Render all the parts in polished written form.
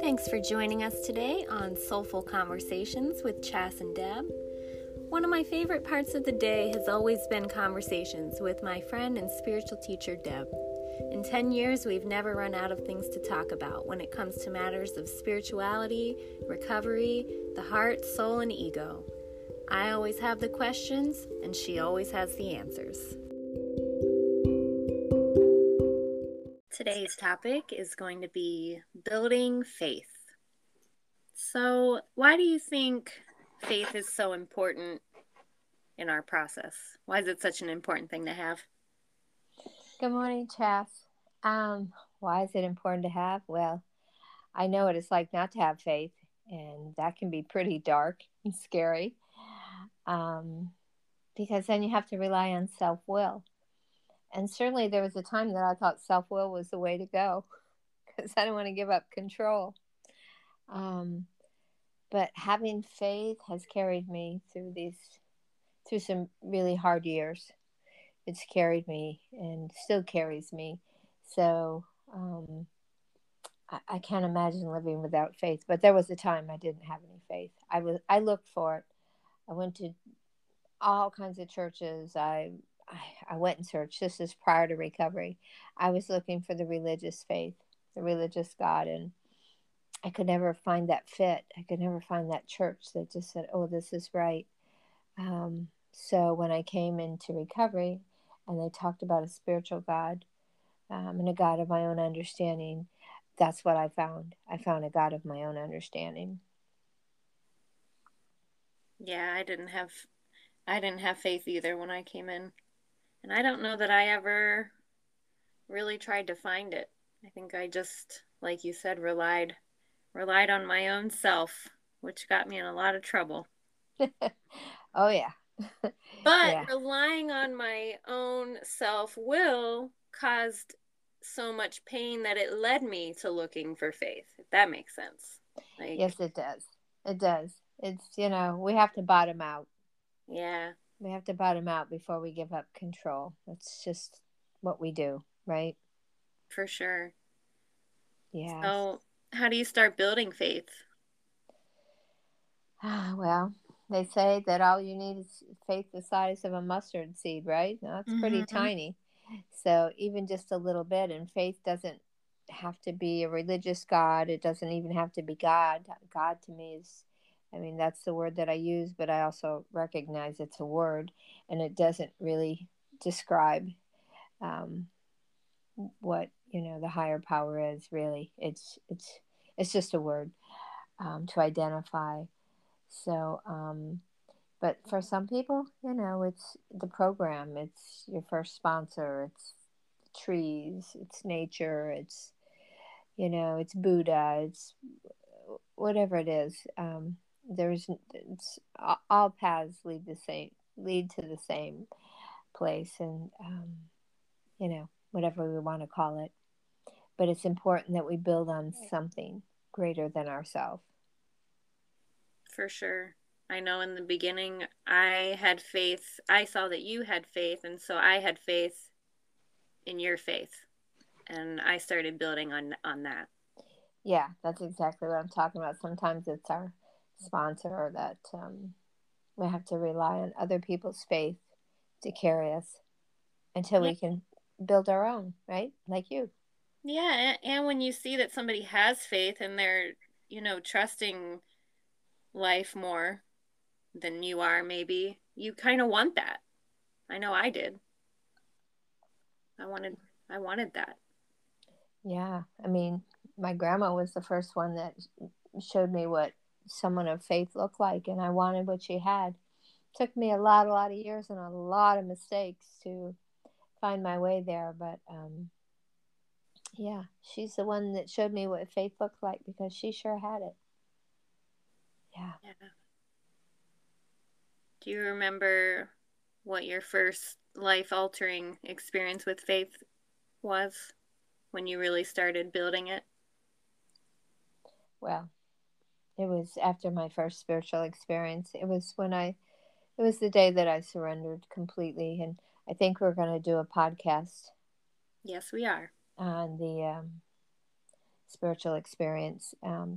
Thanks for joining us today on Soulful Conversations with Chas and Deb. One of my favorite parts of the day has always been conversations with my friend and spiritual teacher, Deb. In 10 years, we've never run out of things to talk about when it comes to matters of spirituality, recovery, the heart, soul, and ego. I always have the questions, and she always has the answers. Today's topic is going to be building faith. So, why do you think faith is so important in our process? Why is it such an important thing to have? Good morning, Chas. Why is it important to have? Well, I know what it's like not to have faith, and that can be pretty dark and scary because then you have to rely on self-will. And certainly there was a time that I thought self-will was the way to go because I don't want to give up control. But having faith has carried me through some really hard years. It's carried me and still carries me. So I can't imagine living without faith. But there was a time I didn't have any faith. I looked for it. I went to all kinds of churches. I went and searched. This is prior to recovery. I was looking for the religious faith, the religious God, and I could never find that fit. I could never find that church that just said, "Oh, this is right." So when I came into recovery, and they talked about a spiritual God and a God of my own understanding, that's what I found. I found a God of my own understanding. Yeah, I didn't have faith either when I came in. And I don't know that I ever really tried to find it. I think I just, like you said, relied on my own self, which got me in a lot of trouble. Oh, yeah. But Yeah. relying on my own self-will caused so much pain that it led me to looking for faith, if that makes sense. Yes, it does. It does. It's, we have to bottom out. Yeah. We have to bottom out before we give up control. That's just what we do, right? For sure. Yeah. So, how do you start building faith? Well, they say that all you need is faith the size of a mustard seed, right? Now, it's pretty tiny. So even just a little bit, and faith doesn't have to be a religious God. It doesn't even have to be God. God to me is, that's the word that I use, but I also recognize it's a word, and it doesn't really describe what the higher power is. Really, it's just a word to identify. So, but for some people, it's the program, it's your first sponsor, it's trees, it's nature, it's Buddha, it's whatever it is. All paths lead to the same place, and whatever we want to call it. But it's important that we build on something greater than ourselves. For sure. I know in the beginning I had faith. I saw that you had faith, and so I had faith in your faith. And I started building on that. Yeah, that's exactly what I'm talking about. Sometimes it's our sponsor that we have to rely on other people's faith to carry us until we can build our own, right? Like you. Yeah, and when you see that somebody has faith and they're, trusting life more than you are, maybe, you kind of want that. I know I did. I wanted that. Yeah, my grandma was the first one that showed me what someone of faith looked like, and I wanted what she had. It took me a lot of years and a lot of mistakes to find my way there, but yeah, she's the one that showed me what faith looked like because she sure had it. Yeah. Do you remember what your first life-altering experience with faith was when you really started building it? Well, it was after my first spiritual experience. It was the day that I surrendered completely, and I think we're going to do a podcast. Yes, we are. On the spiritual experience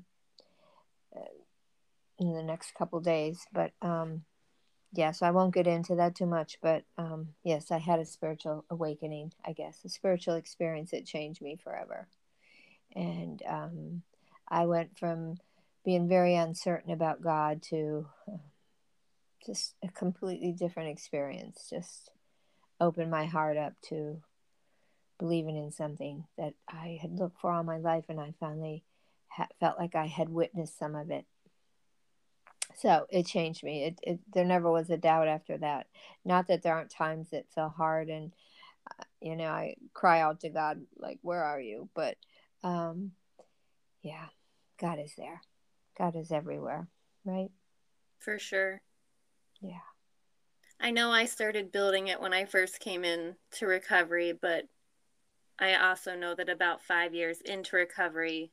in the next couple days. But yeah, so I won't get into that too much. But yes, I had a spiritual awakening, I guess, a spiritual experience that changed me forever. And I went from being very uncertain about God to just a completely different experience. Just opened my heart up to believing in something that I had looked for all my life, and I finally felt like I had witnessed some of it. So it changed me. There never was a doubt after that. Not that there aren't times that feel hard, and I cry out to God like, "Where are you?" But yeah, God is there. God is everywhere, right? For sure. Yeah. I know I started building it when I first came in to recovery, but I also know that about 5 years into recovery,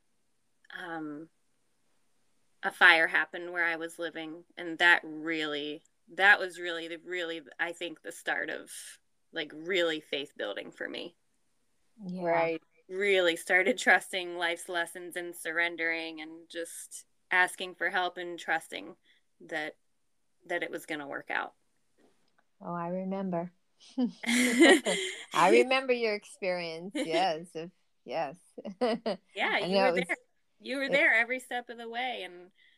a fire happened where I was living, and that was really, I think, the start of like really faith building for me. Yeah. Where I really started trusting life's lessons and surrendering and just asking for help and trusting that it was going to work out. Oh, I remember. I remember your experience. Yes. Yes. Yeah, you were there. You were there every step of the way,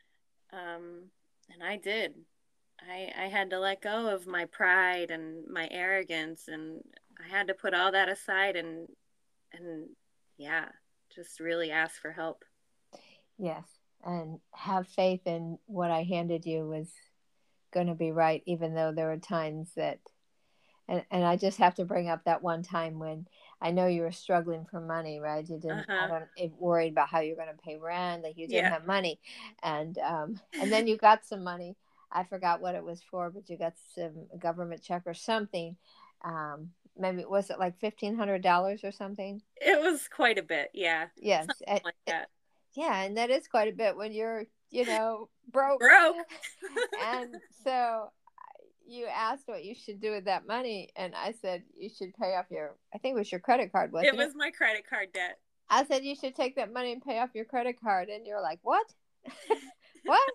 and I did. I had to let go of my pride and my arrogance, and I had to put all that aside and yeah, just really ask for help. Yes, and have faith in what I handed you was going to be right, even though there were times that, and I just have to bring up that one time when I know you were struggling for money, right? You didn't, worried about how you're going to pay rent, like you didn't have money, and then you got some money. I forgot what it was for, but you got some government check or something. Maybe was it like $1,500 or something? It was quite a bit, yeah. Yes, something like that. Yeah, and that is quite a bit when you're, broke. And so you asked what you should do with that money, and I said you should pay off I think it was your credit card, wasn't it? It was my credit card debt. I said you should take that money and pay off your credit card, and you're like, what? What?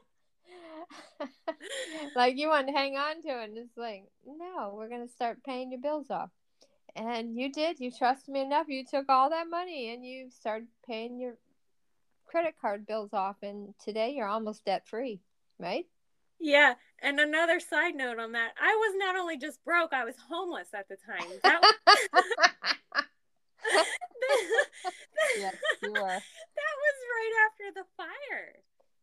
Like you want to hang on to it, and it's like, no, we're going to start paying your bills off. And you did. You trusted me enough. You took all that money and you started paying your credit card bills off, and today you're almost debt free, right? Yeah, and another side note on that, I was not only just broke, I was homeless at the time. That was yes, you were. That was right after the fire.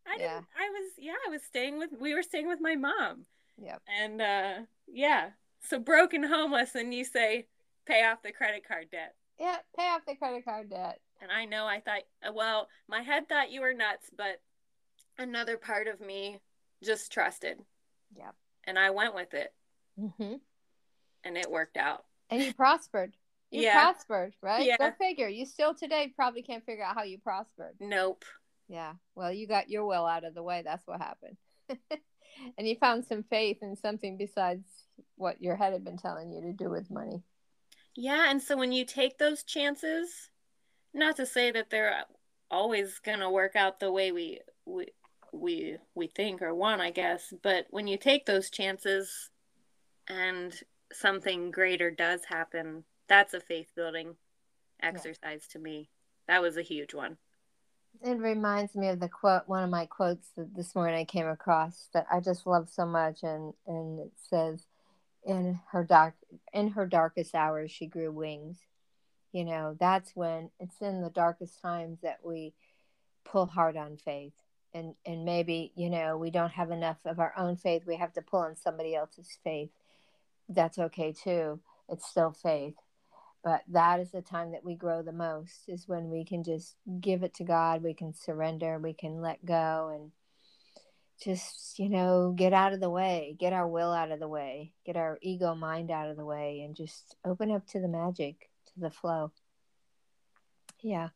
We were staying with my mom. Yep. And yeah, so broke and homeless, and you say pay off the credit card debt. Yeah, pay off the credit card debt. And I know I thought, well, my head thought you were nuts, but another part of me just trusted. Yep. And I went with it. Mm-hmm. And it worked out. And you prospered. You prospered, right? Yeah. Go figure. You still today probably can't figure out how you prospered. Nope. Yeah. Well, you got your will out of the way. That's what happened. And you found some faith in something besides what your head had been telling you to do with money. Yeah. And so when you take those chances, not to say that they're always going to work out the way we think or want, I guess, but when you take those chances and something greater does happen, that's a faith building exercise to me. That was a huge one. It reminds me of the quote, one of my quotes that this morning I came across that I just love so much, and it says, in her darkest hours she grew wings. That's when it's in the darkest times that we pull hard on faith, and maybe we don't have enough of our own faith, we have to pull on somebody else's faith. That's okay too. It's still faith. But that is the time that we grow the most, is when we can just give it to God. We can surrender. We can let go and just, get out of the way, get our will out of the way, get our ego mind out of the way, and just open up to the magic, to the flow. Yeah.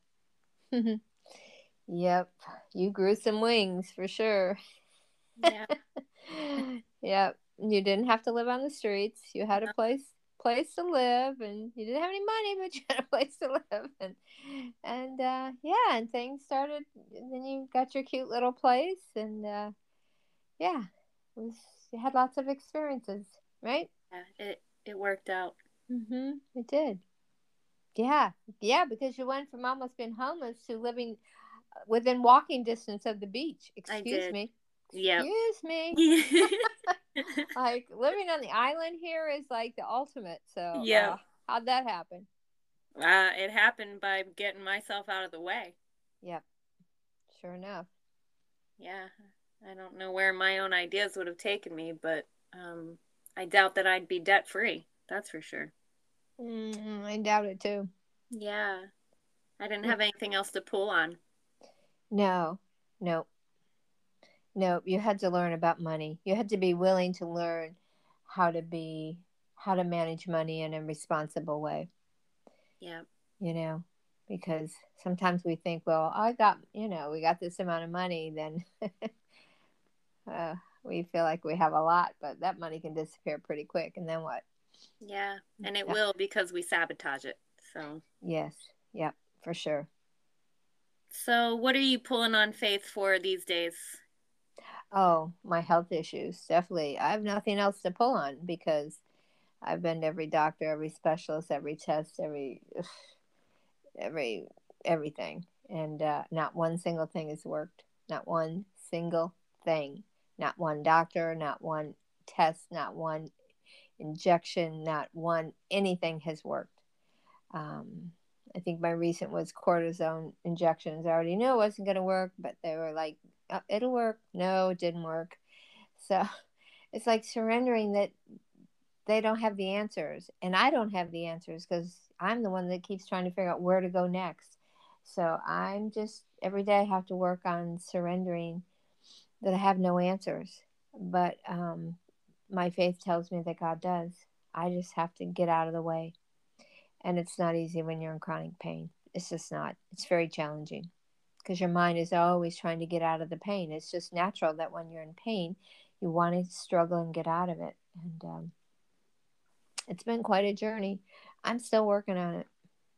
Yep. You grew some wings for sure. Yeah. Yep. You didn't have to live on the streets. You had a place place to live, and you didn't have any money, but you had a place to live, and yeah, and things started. And then you got your cute little place, and yeah, you had lots of experiences, right? Yeah, it worked out. It did. Yeah, yeah, because you went from almost being homeless to living within walking distance of the beach. I Excuse did. me. Yep. Excuse me. Like living on the island here is like the ultimate. So, Yep. how'd that happen? It happened by getting myself out of the way. Yep. Sure enough. Yeah. I don't know where my own ideas would have taken me, but I doubt that I'd be debt free. That's for sure. I doubt it too. Yeah. I didn't have anything else to pull on. No. Nope. You had to learn about money. You had to be willing to learn how to manage money in a responsible way. Yeah. Because sometimes we think, well, we got this amount of money, then we feel like we have a lot, but that money can disappear pretty quick. And then what? Yeah. And it will, because we sabotage it. So. Yes. Yep. For sure. So what are you pulling on Faith for these days? Oh, my health issues. Definitely. I have nothing else to pull on because I've been to every doctor, every specialist, every test, everything. And not one single thing has worked. Not one single thing. Not one doctor, not one test, not one injection, not one anything has worked. I think my recent was cortisone injections. I already knew it wasn't going to work, but they were like, oh, it'll work. No, it didn't work. So it's like surrendering that they don't have the answers. And I don't have the answers because I'm the one that keeps trying to figure out where to go next. So I'm just, every day I have to work on surrendering that I have no answers. But my faith tells me that God does. I just have to get out of the way. And it's not easy when you're in chronic pain. It's just not. It's very challenging because your mind is always trying to get out of the pain. It's just natural that when you're in pain, you want to struggle and get out of it. And it's been quite a journey. I'm still working on it.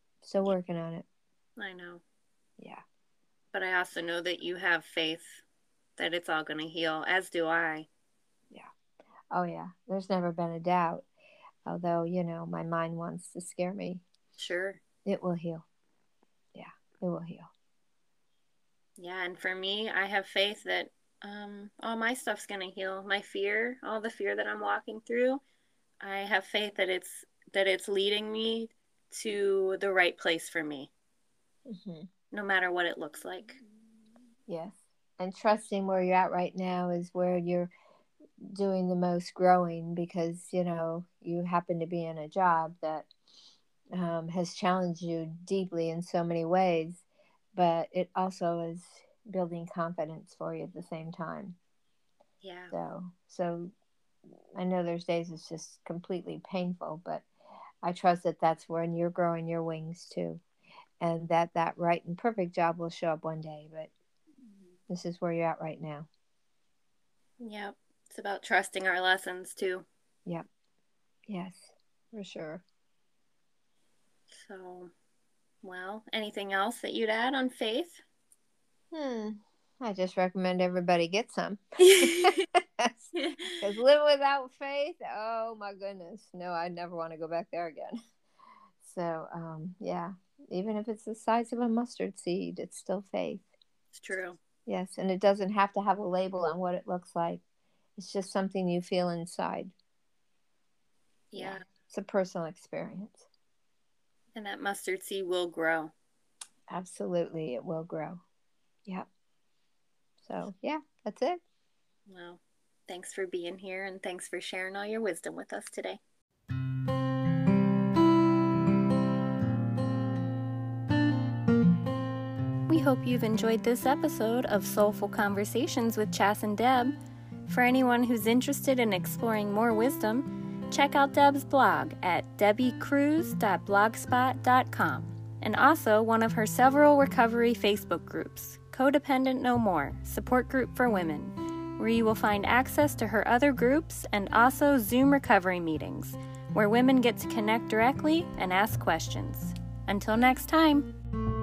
I know. Yeah. But I also know that you have faith that it's all going to heal, as do I. Yeah. Oh, yeah. There's never been a doubt. Although, my mind wants to scare me. Sure. It will heal. Yeah, it will heal. Yeah, and for me, I have faith that all my stuff's going to heal. My fear, all the fear that I'm walking through, I have faith that it's leading me to the right place for me. No matter what it looks like. Yes. And trusting where you're at right now is where you're doing the most growing because, you happen to be in a job that has challenged you deeply in so many ways, but it also is building confidence for you at the same time. Yeah. So I know there's days it's just completely painful, but I trust that that's when you're growing your wings too. And that right and perfect job will show up one day, but this is where you're at right now. Yep. It's about trusting our lessons too. Yep. Yes, for sure. So, well, anything else that you'd add on faith? I just recommend everybody get some. Because living without faith, oh my goodness. No, I never want to go back there again. So, yeah, even if it's the size of a mustard seed, it's still faith. It's true. Yes, and it doesn't have to have a label on what it looks like. It's just something you feel inside. Yeah. It's a personal experience. And that mustard seed will grow. Absolutely, it will grow. Yep. So, yeah, that's it. Well, thanks for being here and thanks for sharing all your wisdom with us today. We hope you've enjoyed this episode of Soulful Conversations with Chas and Deb. For anyone who's interested in exploring more wisdom, check out Deb's blog at debbiecruz.blogspot.com and also one of her several recovery Facebook groups, Codependent No More, Support Group for Women, where you will find access to her other groups and also Zoom recovery meetings, where women get to connect directly and ask questions. Until next time.